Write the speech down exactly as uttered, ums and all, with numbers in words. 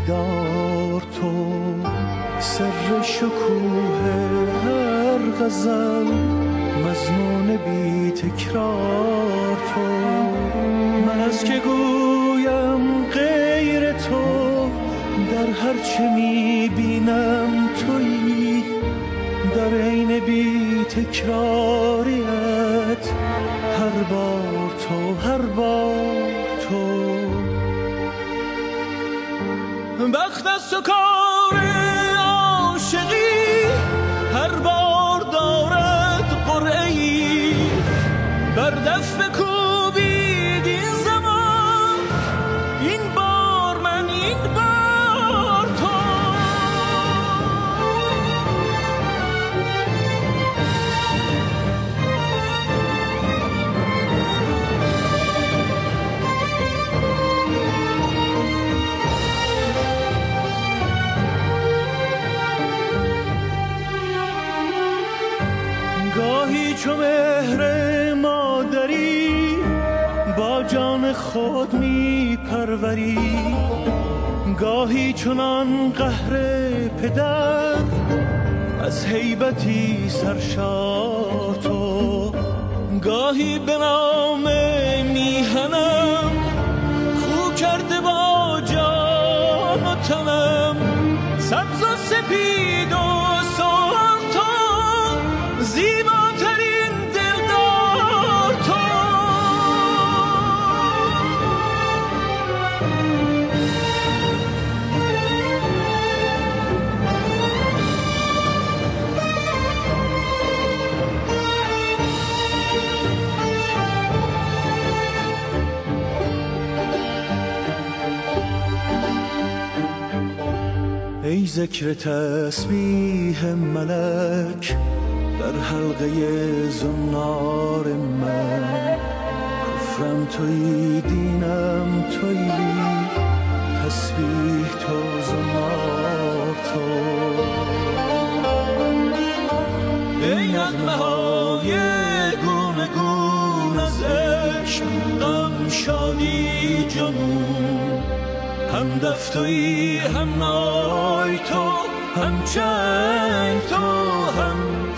بیدار تو، سر شکوه هر غزل، مضمون بی تکرار تو. من از که گویم غیر تو، در هر چه میبینم تویی، در عین بی تکراریت هر بار تو، هر بار تو. بخت از تو کار عاشقی، هر بار دارد قرعه‌ای، بر دست بکوبید این زمان، این بار من، این بار تو. گاهی چو مهر مادری، با جان خود می پروری، گاهی چنان قهر پدر، از هیبتی سرشار تو. گاهی به نام میهنم، خو کرده با جان و تنم، سبز و سپید و سرخ تو، زیباترین دلدار تو. ای ذکر تسبیح ملک، در حلقه زنار من، کفرم تویی، دینم تویی، تسبیح تو، زنار تو. ای نغمه های گونه گون از عشق، غم شادی جنون، هم دف تویی، هم نای تو، هم چنگ تو، هم